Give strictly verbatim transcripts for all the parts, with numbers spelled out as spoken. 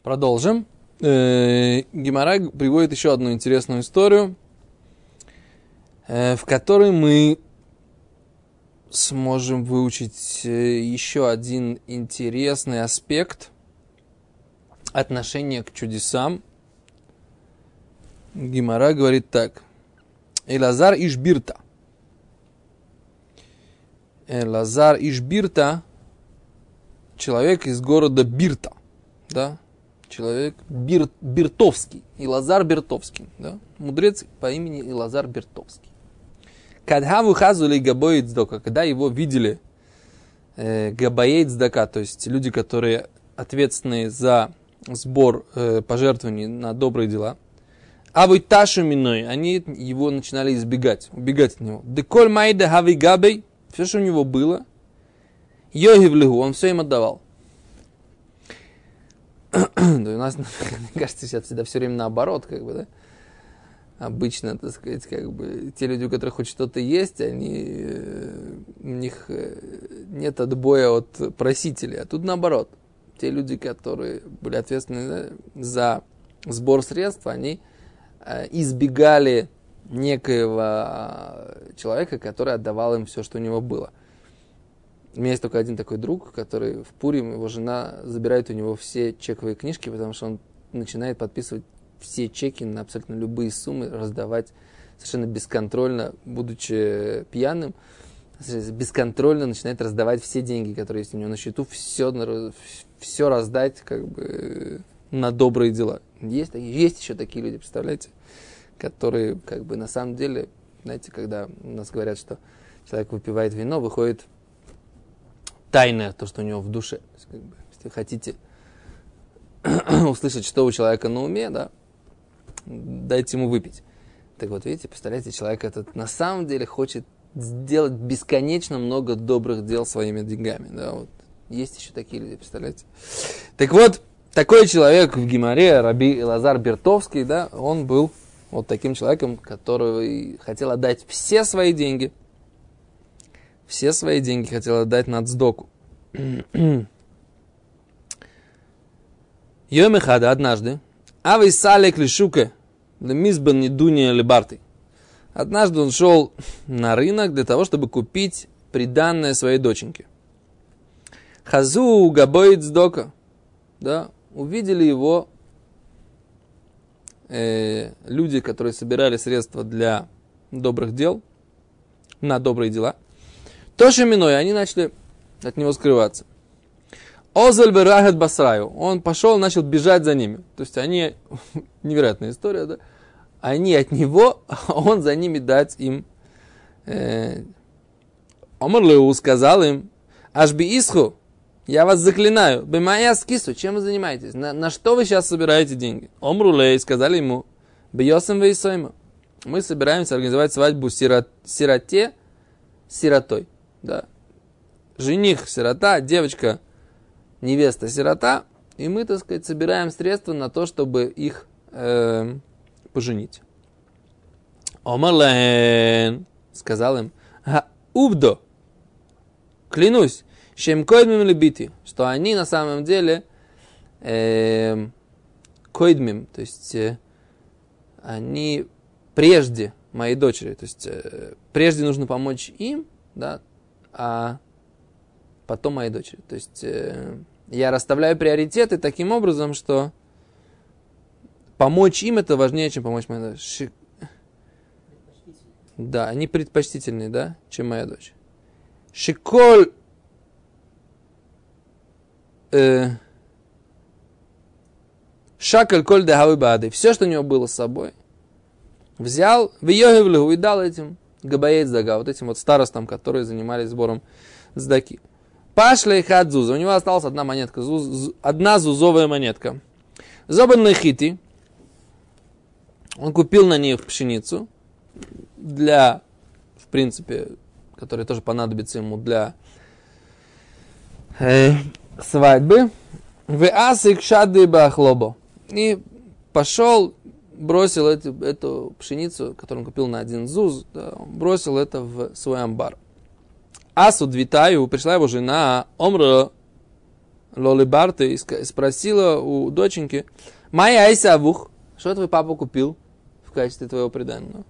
Продолжим. Гемара приводит еще одну интересную историю, в которой мы сможем выучить еще один интересный аспект отношения к чудесам. Гемара говорит так. Элазар иш Бирта. Элазар иш Бирта, человек из города Бирта, да? Человек Бир, Биртовский, Илазар Биртовский, да? Мудрец по имени Илазар Биртовский. Кадхаву хазули габоид сдака, когда его видели э, габоид сдака, то есть люди, которые ответственные за сбор э, пожертвований на добрые дела, а вы ташу миной, они его начинали избегать, убегать от него. Деколь майда хави габей, все, что у него было, йогивлигу, он все им отдавал. У нас, мне кажется, сейчас всегда все время наоборот, как бы, да. Обычно, так сказать, как бы, те люди, у которых хоть что-то есть, они, у них нет отбоя от просителей. А тут наоборот. Те люди, которые были ответственны за сбор средств, они избегали некоего человека, который отдавал им все, что у него было. У меня есть только один такой друг, который в Пурим, его жена забирает у него все чековые книжки, потому что он начинает подписывать все чеки на абсолютно любые суммы, раздавать совершенно бесконтрольно, будучи пьяным, бесконтрольно начинает раздавать все деньги, которые есть у него на счету, все, все раздать как бы на добрые дела. Есть, есть еще такие люди, представляете, которые как бы на самом деле, знаете, когда у нас говорят, что человек выпивает вино, выходит тайное, то, что у него в душе. Как бы, если вы хотите услышать, что у человека на уме, да, дайте ему выпить. Так вот, видите, представляете, человек этот на самом деле хочет сделать бесконечно много добрых дел своими деньгами. Да, вот. Есть еще такие люди, представляете. Так вот, такой человек в Гемаре, Раби Элазар Биртовский, да, он был вот таким человеком, который хотел отдать все свои деньги, все свои деньги хотел отдать на цдоку. Йомехада однажды, а вы салек лишуке, лемизбан недуния лебарты. Однажды он шел на рынок для того, чтобы купить приданное своей доченьке. Хазу габоид цдока, да, увидели его э, люди, которые собирали средства для добрых дел, на добрые дела. Тоши миной, они начали от него скрываться. Озель берахет басраю. Он пошел, начал бежать за ними. То есть они, невероятная история, да? Они от него, а он за ними дать им. Омар Леу сказал им, ашби исху, я вас заклинаю, бемая скису, чем вы занимаетесь? На, на что вы сейчас собираете деньги? Омру Лей сказали ему, бьесом вейсойма. Мы собираемся организовать свадьбу сирот, сироте, сиротой. Да. Жених сирота, девочка невеста сирота, и мы, так сказать, собираем средства на то, чтобы их э, поженить. Омарлен сказал им, убдо, клянусь, чем койдмим лебити, что они на самом деле э, койдмим, то есть э, они прежде моей дочери, то есть э, прежде нужно помочь им, да, а потом моей дочери. То есть э, я расставляю приоритеты таким образом, что помочь им это важнее, чем помочь моей дочери. Да, они предпочтительнее, да, чем моя дочь. Шиколь э, шакаль коль дехавы бады. Все, что у него было с собой, взял, в йогевлигу и дал этим габаэйт сдага, вот этим вот старостам, которые занимались сбором сдаки. Пашля и хадзуза. У него осталась одна монетка, зуз, одна зузовая монетка. Зобан лехити. Он купил на ней пшеницу для, в принципе, которая тоже понадобится ему для э, свадьбы. В асик шады бахлобо. И пошел, бросил эту, эту пшеницу, которую он купил на один зуз, да, бросил это в свой амбар. Асу двитаю, пришла его жена, омра, Лоли Барты и спросила у доченьки, «Майя айсавух, что твой папа купил в качестве твоего приданного?»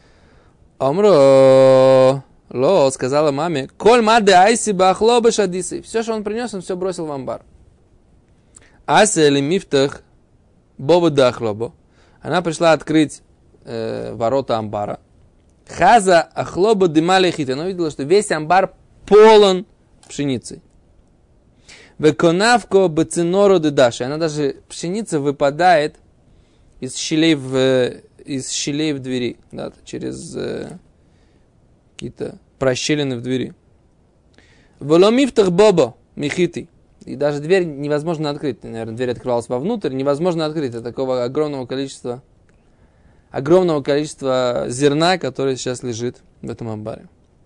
Омро, ло, сказала маме, «Коль маде айси бахлоба шадисы». Все, что он принес, он все бросил в амбар. Ася или мифтах боба дахлобо. Она пришла открыть э, ворота амбара. Хаза ахлоба дымалихит. Она увидела, что весь амбар полон пшеницей. Веконавко бацинору дедаши. Она даже, пшеница выпадает из щелей в, из щелей в двери. Да, через э, какие-то прощелины в двери. Воломифтах боба михити. И даже дверь невозможно открыть. Наверное, дверь открывалась вовнутрь. Невозможно открыть от такого огромного количества, огромного количества зерна, которое сейчас лежит в этом амбаре.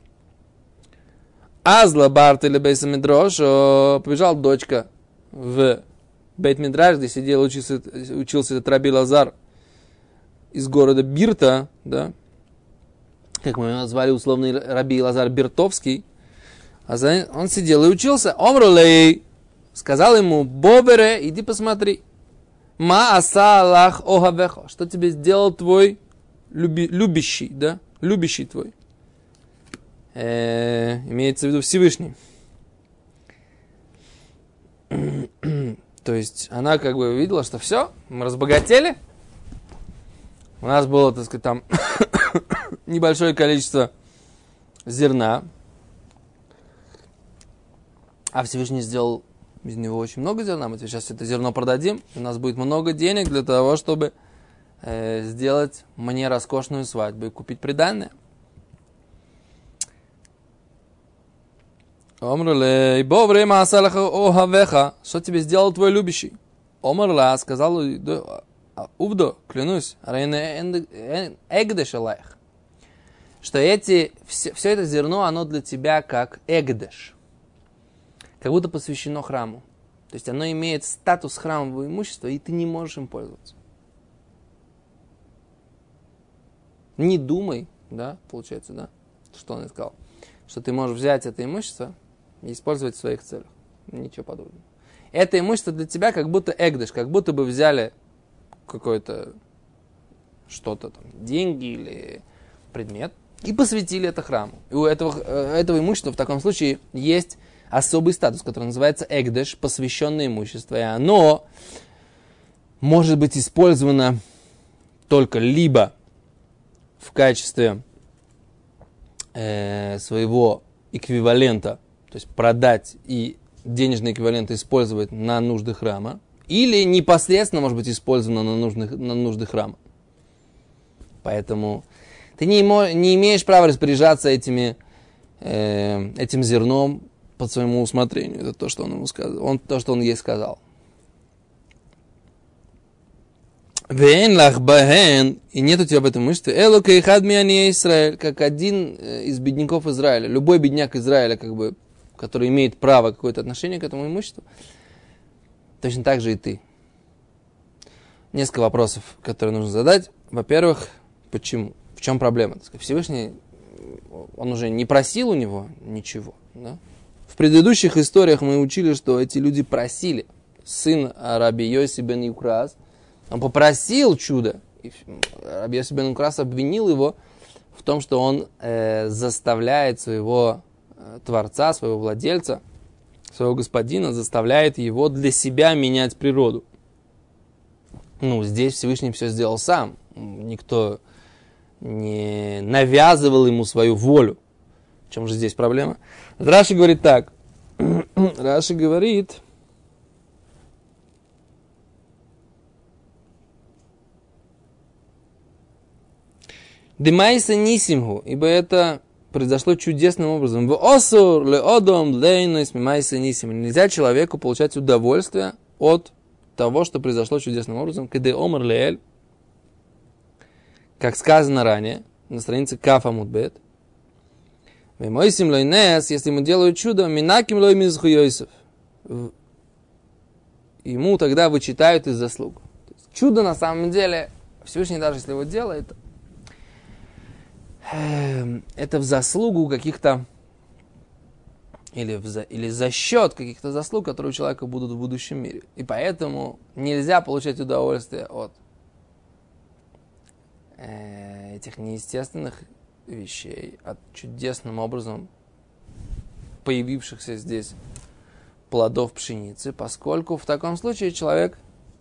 Азла Барт или Бейса Мидрош, побежал дочка в Бейт Мидраш, где сидел, учился, учился этот Раби Лазар из города Бирта, да, как мы его назвали, условный Раби Лазар Биртовский. А за... он сидел и учился. Омрулей сказал ему, Бобере, иди посмотри. Ма аса Аллах охавеха, что тебе сделал твой люби... любящий, да, любящий твой. Э, имеется в виду Всевышний. То есть она как бы видела, что все, мы разбогатели. У нас было, так сказать, там небольшое количество зерна. А Всевышний сделал из него очень много зерна. Мы сейчас это зерно продадим. У нас будет много денег для того, чтобы э, сделать мне роскошную свадьбу и купить приданное. Омрле, бо время асалаха охавеха, что тебе сделал твой любящий? Омрла, сказал Увдо, клянусь, эгдеш алайх, что эти, все, все это зерно, оно для тебя как эгдеш, как будто посвящено храму. То есть оно имеет статус храмового имущества, и ты не можешь им пользоваться. Не думай, да, получается, да, что он и сказал, что ты можешь взять это имущество и использовать в своих целях. Ничего подобного. Это имущество для тебя как будто эгдеш, как будто бы взяли какое-то что-то там, деньги или предмет, и посвятили это храму. И у этого, этого имущества в таком случае есть особый статус, который называется эгдеш, посвященное имущество. И оно может быть использовано только либо в качестве э, своего эквивалента, то есть продать и денежный эквивалент использовать на нужды храма, или непосредственно может быть использовано на, нужных, на нужды храма. Поэтому ты не, не имеешь права распоряжаться этими, э, этим зерном по своему усмотрению. Это то, что он ему сказал. Он, то, что он ей сказал. Вен лах бахен, и нет у тебя в этом имуществе, элока и хадми ани Израиль, как один из бедняков Израиля. Любой бедняк Израиля, как бы, который имеет право какое-то отношение к этому имуществу, точно так же и ты. Несколько вопросов, которые нужно задать. Во-первых, почему? В чем проблема? Всевышний, он уже не просил у него ничего. Да? В предыдущих историях мы учили, что эти люди просили. Сын Раби Йоси бен Юкрас, он попросил чуда. И Раби Йоси бен Юкрас обвинил его в том, что он э, заставляет своего э, творца, своего владельца, своего господина, заставляет его для себя менять природу. Ну, здесь Всевышний все сделал сам. Никто не навязывал ему свою волю. В чем же здесь проблема? Раши говорит так. Раши говорит... Демайса нисимху, ибо это произошло чудесным образом. В осур ле одом лейнойс мимайса нисимху. Нельзя человеку получать удовольствие от того, что произошло чудесным образом. Кеде омар леэль, как сказано ранее, на странице Каф Амуд Бет. Вемойсим лойнес, если ему делают чудо, минаким лой мизху Йосеф. Ему тогда вычитают из заслуг. Чудо на самом деле, Всевышний даже если его делает, это в заслугу каких-то или, в за, или за счет каких-то заслуг, которые у человека будут в будущем мире. И поэтому нельзя получать удовольствие от э, этих неестественных вещей, от чудесным образом появившихся здесь плодов пшеницы, поскольку в таком случае человек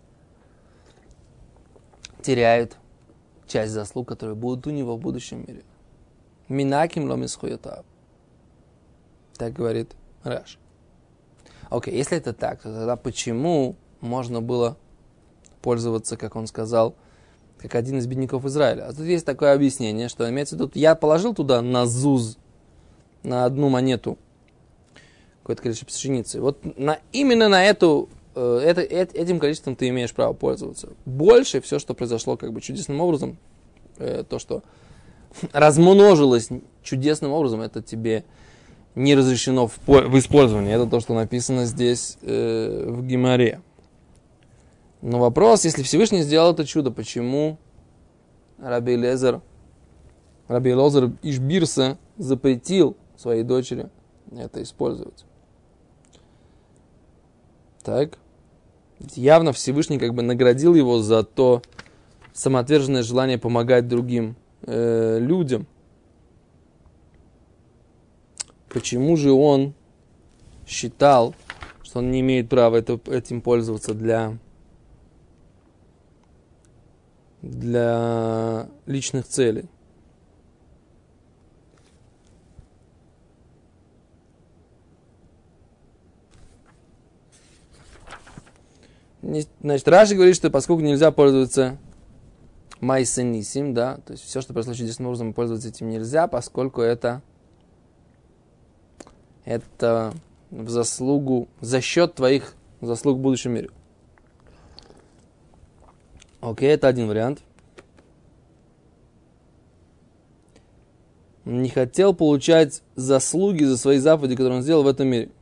теряет часть заслуг, которые будут у него в будущем мире. Минаким ломисхуятав. Так говорит Раши. Окей, если это так, то тогда почему можно было пользоваться, как он сказал, как один из бедняков Израиля? А тут есть такое объяснение, что имеется в виду, я положил туда на зуз, на одну монету, какое-то количество пшеницы. Вот на, именно на эту, э, это, э, этим количеством ты имеешь право пользоваться. Больше все, что произошло как бы чудесным образом, э, то, что размножилось чудесным образом, это тебе не разрешено в, в использовании. Это то, что написано здесь э, в Гемаре. Но вопрос, если Всевышний сделал это чудо, почему Раби Элиэзер, Раби Элиэзер иш Бирса запретил своей дочери это использовать? Так. Явно Всевышний как бы наградил его за то самоотверженное желание помогать другим э, людям. Почему же он считал, что он не имеет права это, этим пользоваться для, для личных целей? Значит, Раши говорит, что поскольку нельзя пользоваться майсенисим, да, то есть все, что произошло чудесным образом, пользоваться этим нельзя, поскольку это это в заслугу, за счет твоих заслуг в будущем мире. Окей, это один вариант. Не хотел получать заслуги за свои заповеди, которые он сделал в этом мире.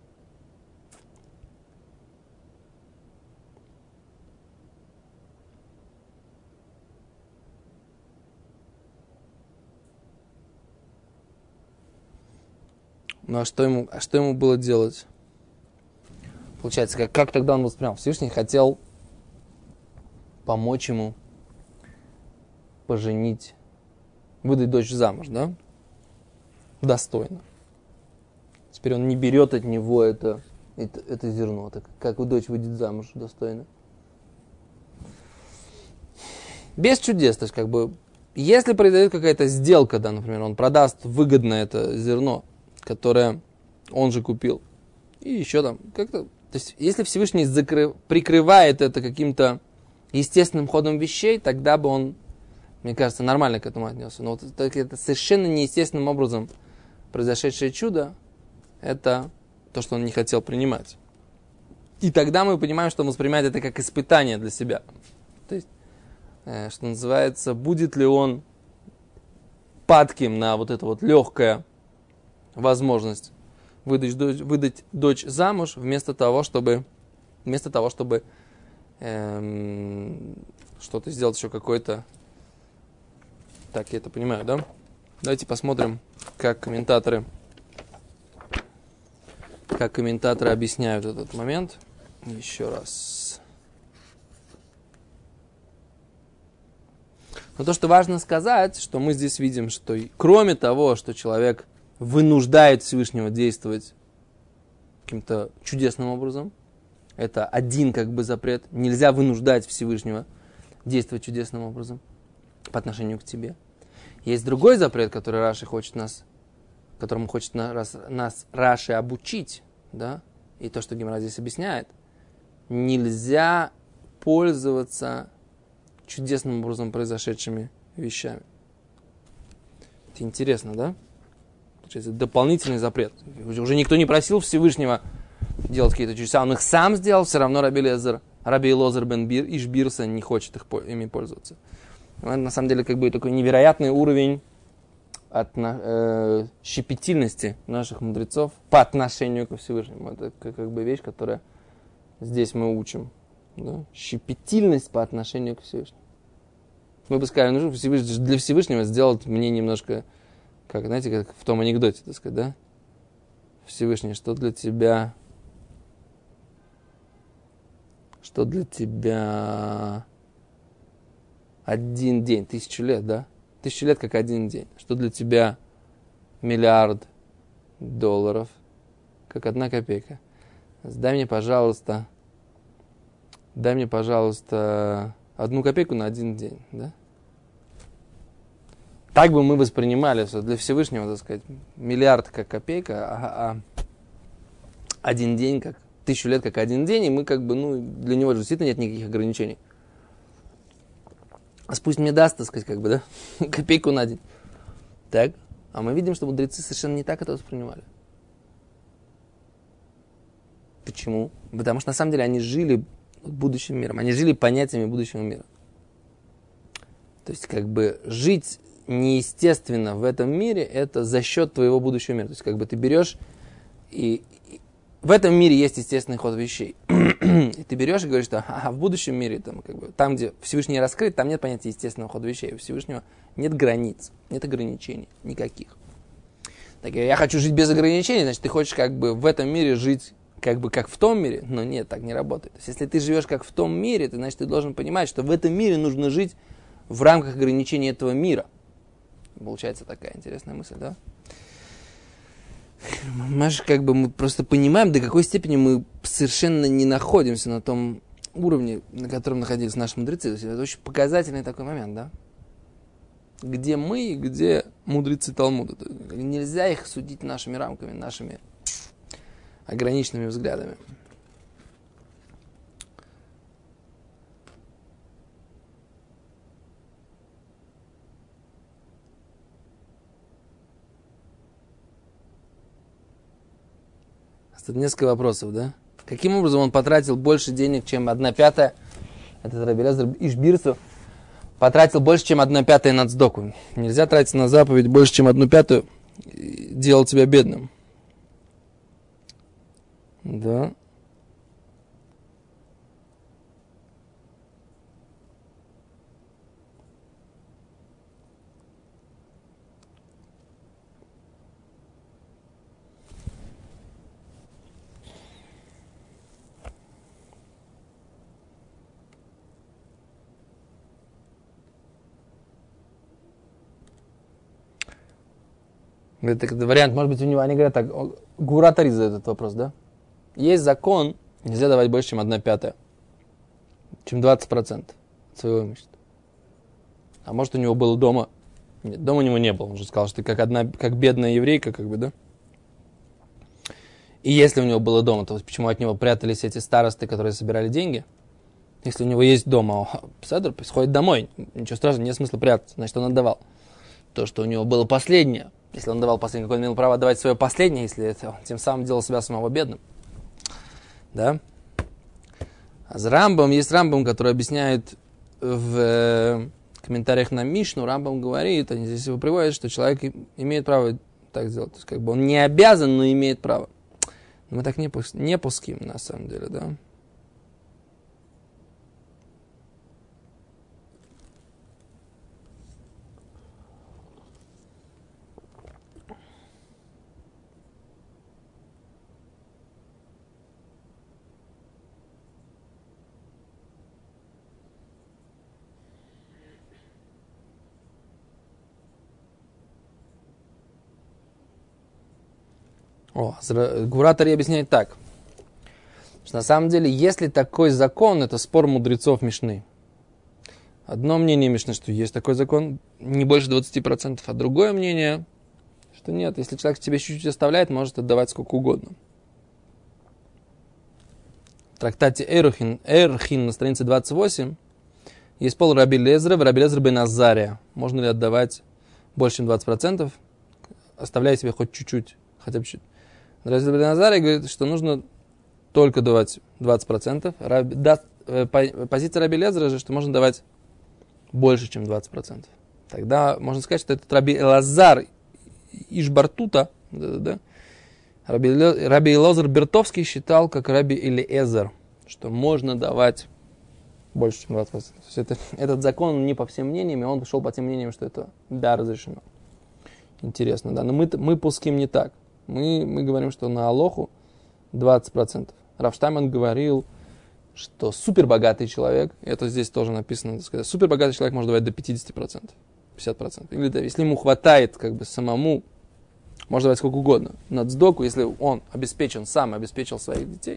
Ну а что ему, а что ему было делать? Получается, как, как тогда он воспринял? Всевышний хотел помочь ему поженить, выдать дочь замуж, да? Достойно. Теперь он не берет от него это, это, это зерно. Так как у дочь выйдет замуж достойно? Без чудес, то есть как бы, если произойдет какая-то сделка, да, например, он продаст выгодно это зерно, которое он же купил. И еще там как-то... То есть, если Всевышний закры, прикрывает это каким-то естественным ходом вещей, тогда бы он, мне кажется, нормально к этому отнесся. Но вот это, это совершенно неестественным образом произошедшее чудо, это то, что он не хотел принимать. И тогда мы понимаем, что он воспринимает это как испытание для себя. То есть, э, что называется, будет ли он падким на вот это вот легкое возможность выдать дочь, выдать дочь замуж вместо того, чтобы, вместо того, чтобы эм, что-то сделать еще какое-то. Так, я это понимаю, да? Давайте посмотрим, как комментаторы, как комментаторы объясняют этот момент. Еще раз. Но то, что важно сказать, что мы здесь видим, что кроме того, что человек вынуждает Всевышнего действовать каким-то чудесным образом. Это один как бы запрет. Нельзя вынуждать Всевышнего действовать чудесным образом по отношению к тебе. Есть другой запрет, который Раши хочет нас, которому хочет нас, нас Раши обучить, да? И то, что Гемара здесь объясняет. Нельзя пользоваться чудесным образом произошедшими вещами. Это интересно, да? Это дополнительный запрет. Уже никто не просил Всевышнего делать какие-то чудеса. Он их сам сделал, все равно Раби Элиэзер, Раби Элиэзер бен Бир, иш Бирса не хочет их, ими пользоваться. Это на самом деле как бы такой невероятный уровень от, э, щепетильности наших мудрецов по отношению ко Всевышнему. Это как, как бы вещь, которая здесь мы учим. Да? Щепетильность по отношению к Всевышнему. Мы бы сказали, ну Всевышний, для Всевышнего сделать мне немножко... Как, знаете, как в том анекдоте, так сказать, да? Всевышний, что для тебя, что для тебя один день, тысячу лет, да? Тысячу лет как один день. Что для тебя миллиард долларов, как одна копейка. Дай мне, пожалуйста, дай мне, пожалуйста, одну копейку на один день, да? Так бы мы воспринимали, что для Всевышнего, так сказать, миллиард как копейка, а, а один день как, тысячу лет как один день, и мы как бы, ну, для него действительно нет никаких ограничений. А пусть мне даст, так сказать, как бы, да, копейку на день. Так? А мы видим, что мудрецы совершенно не так это воспринимали. Почему? Потому что на самом деле они жили будущим миром, они жили понятиями будущего мира. То есть, как бы, жить неестественно в этом мире, это за счет твоего будущего мира. То есть, как бы, ты берешь, и, и в этом мире есть естественный ход вещей. И ты берешь и говоришь, что а, в будущем мире, там, как бы, там, где Всевышний раскрыт, там нет понятия естественного хода вещей. У Всевышнего нет границ, нет ограничений никаких. Так, я хочу жить без ограничений, значит, ты хочешь, как бы, в этом мире жить как бы как в том мире, но нет, так не работает. То есть, если ты живешь как в том мире, то, значит, ты должен понимать, что в этом мире нужно жить в рамках ограничений этого мира. Получается такая интересная мысль, да? Мы же как бы мы просто понимаем, до какой степени мы совершенно не находимся на том уровне, на котором находились наши мудрецы. То есть, это очень показательный такой момент, да? Где мы и где мудрецы Талмуда. Нельзя их судить нашими рамками, нашими ограниченными взглядами. Тут несколько вопросов, да? Каким образом он потратил больше денег, чем одна пятая? Этот Раби Элиэзер иш Бирсу потратил больше, чем одна пятая на цдоку. Нельзя тратить на заповедь больше, чем одну пятую, делать тебя бедным. Да. Это вариант, может быть, у него, они говорят так, Гуратари задает этот вопрос, да? Есть закон, нельзя давать больше, чем одна пятая, чем двадцать процентов своего имущества. А может, у него было дома? Нет, дома у него не было. Он же сказал, что ты как одна, как бедная еврейка, как бы, да? И если у него было дома, то почему от него прятались эти старосты, которые собирали деньги? Если у него есть дома, Седр сходит домой, ничего страшного, нет смысла прятаться, значит, он отдавал. То, что у него было последнее, если он давал последнее, какой он имел право отдавать свое последнее, если это он тем самым делал себя самого бедным. Да? А с Рамбом, есть Рамбом, который объясняет в э, комментариях на Мишну, Рамбом говорит, они здесь его приводят, что человек имеет право так сделать. То есть, как бы он не обязан, но имеет право. Но мы так не, не пуским, на самом деле, да. О, Гуратари объясняет так, что на самом деле, если такой закон, это спор мудрецов Мишны. Одно мнение Мишны, что есть такой закон, не больше двадцать процентов, а другое мнение, что нет, если человек тебе чуть-чуть оставляет, может отдавать сколько угодно. В трактате Эйрхин, Эйрхин на странице двадцать восемь есть пол Раби Элиэзера в Раби Элиэзер бен Азария. Можно ли отдавать больше, чем двадцать процентов, оставляя себе хоть чуть-чуть, хотя бы чуть. Раби Элиэзер бен Азария говорит, что нужно только давать двадцать процентов. Раби, да, позиция Раби Элиэзера же, что можно давать больше, чем двадцать процентов. Тогда можно сказать, что этот Раби Элазар иш Бартута, да, да, Раби, Раби Элазар Бертовский считал, как Раби Элиэзер, что можно давать больше, чем двадцать процентов. То есть это, этот закон не по всем мнениям, и он пошел по тем мнениям, что это да, разрешено. Интересно, да, но мы, мы пуским не так. Мы, мы говорим, что на алоху двадцать процентов. Рав Штайнман говорил, что супербогатый человек, это здесь тоже написано, так сказать, супербогатый человек может давать до пятьдесят процентов, пятьдесят процентов. Или да, если ему хватает как бы самому, может давать сколько угодно. На цдоку, если он обеспечен, сам обеспечил своих детей,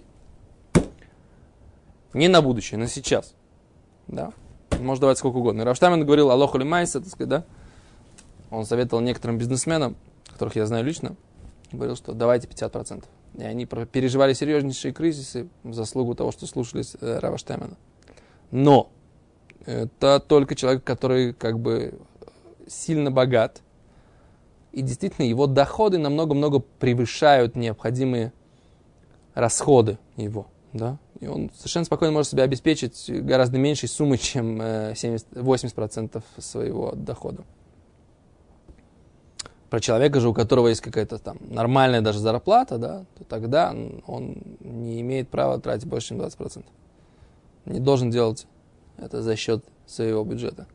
не на будущее, на сейчас, да, может давать сколько угодно. И Рав Штайнман говорил алоху лимайса, так сказать, да, он советовал некоторым бизнесменам, которых я знаю лично, говорил, что давайте пятьдесят процентов. И они переживали серьезнейшие кризисы в заслугу того, что слушались э, Рава Штайнмана. Но это только человек, который как бы сильно богат, и действительно его доходы намного-много превышают необходимые расходы его. Да? И он совершенно спокойно может себя обеспечить гораздо меньшей суммой, чем семьдесят-восемьдесят процентов своего дохода. Про человека же, у которого есть какая-то там нормальная даже зарплата, да, то тогда он не имеет права тратить больше, чем двадцать процентов. Не должен делать это за счет своего бюджета.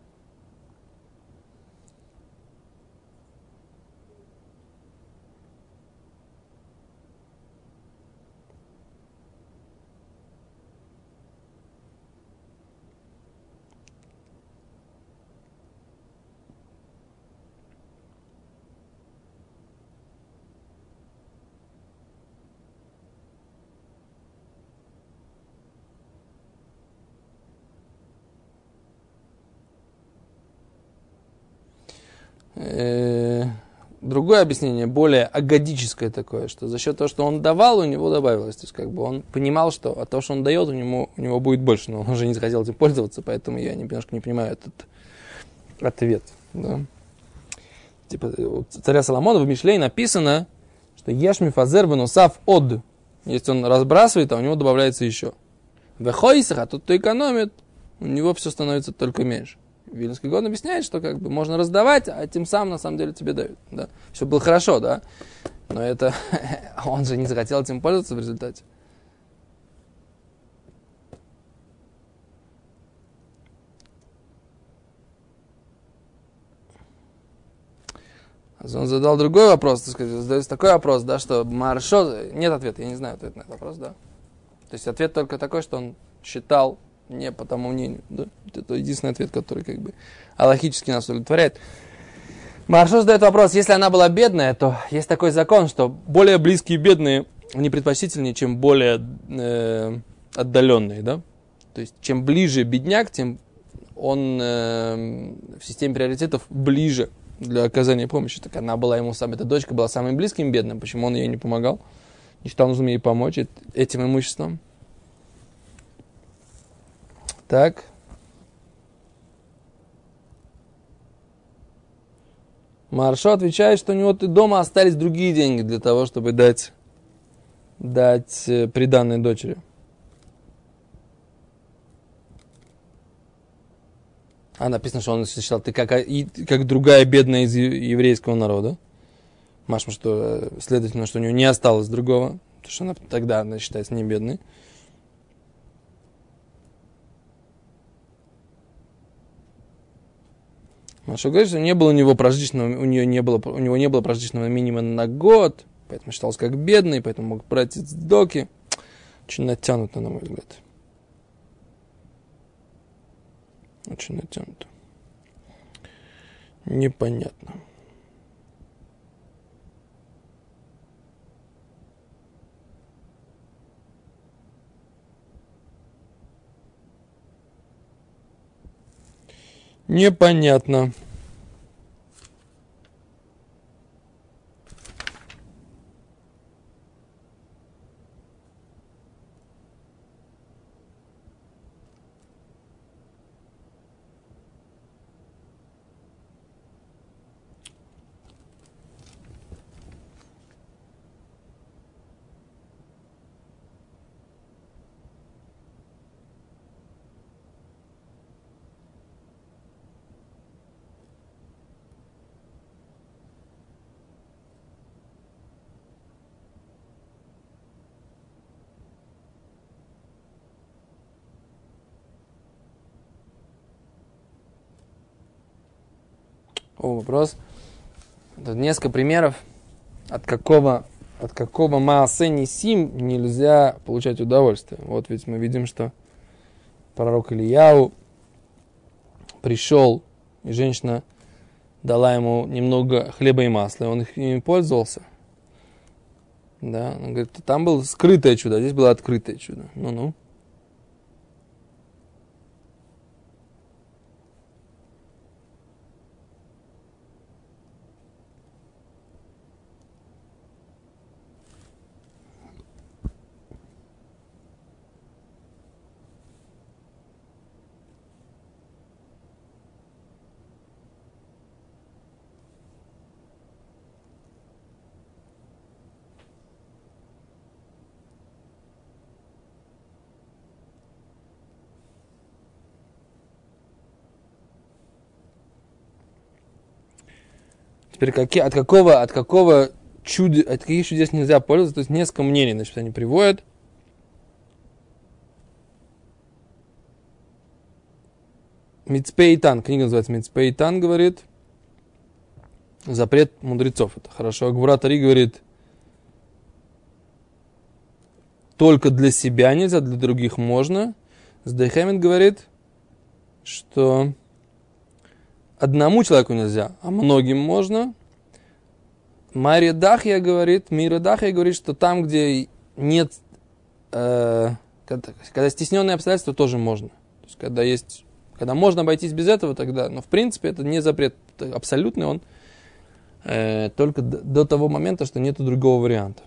Другое объяснение, более агадическое такое, что за счет того, что он давал, у него добавилось. То есть, как бы он понимал, что от того, что он дает, у него, у него будет больше, но он уже не захотел этим пользоваться, поэтому я немножко не понимаю этот ответ. Да? Типа, у царя Соломона в Мишлей написано, что ешми фазер венусав од. Если он разбрасывает, а у него добавляется еще. Вехойсах, а тот, кто экономит, у него все становится только меньше. Вильнюсский Гаон объясняет, что как бы можно раздавать, а тем самым на самом деле тебе дают. Да? Все было хорошо, да? Но это он же не захотел этим пользоваться в результате. Он задал другой вопрос, так сказать, задается такой вопрос, да, что Маршо... Нет ответа, я не знаю ответ на этот вопрос, да. То есть ответ только такой, что он считал не по тому мнению, да. Это единственный ответ, который как бы алахически нас удовлетворяет. Маршо задает вопрос, если она была бедная, то есть такой закон, что более близкие бедные, они предпочтительнее, чем более э, отдаленные, да. То есть чем ближе бедняк, тем он э, в системе приоритетов ближе для оказания помощи. Так она была ему сам, эта дочка была самым близким бедным. Почему он ей не помогал? Не считал нужным ей помочь этим имуществом. Так. Маршо отвечает, что у него дома остались другие деньги для того, чтобы дать, дать приданной дочери. А написано, что он считал, ты как, как другая бедная из еврейского народа. Машма, что, следовательно, что у него не осталось другого, потому что она, тогда она считается не бедной. Маша говорит, что не было у него прожиточного, у нее не было, у него не было прожиточного минимума на год, поэтому считался как бедный, поэтому мог брать из доки. Очень натянуто, на мой взгляд. Очень натянуто. Непонятно. Непонятно. О, вопрос. Тут несколько примеров от какого, от какого маасе нисим нельзя получать удовольствие. Вот ведь мы видим, что пророк Илияу пришел, и женщина дала ему немного хлеба и масла, и он их ими пользовался. Да, он говорит, там было скрытое чудо, а здесь было открытое чудо. Ну-ну. Теперь какие, от какого, от какого чуда, от каких чудес нельзя пользоваться? То есть несколько мнений, значит, они приводят. Мицпейтан, книга называется Мицпейтан, говорит, запрет мудрецов. Это хорошо. Агвура Тари говорит, только для себя нельзя, для других можно. Сдейхемет говорит, что одному человеку нельзя, а многим можно. Мария Дахья говорит, Мира Дахья говорит, что там, где нет, э, когда, когда стесненные обстоятельства, тоже можно. То есть, когда есть, когда можно обойтись без этого, тогда, но в принципе это не запрет абсолютный, он э, только до, до того момента, что нет другого варианта.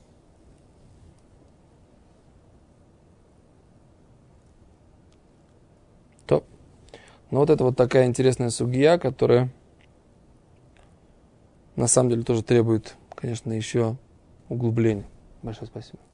То. Ну вот это вот такая интересная сугия, которая на самом деле тоже требует, конечно, еще углубления. Большое спасибо.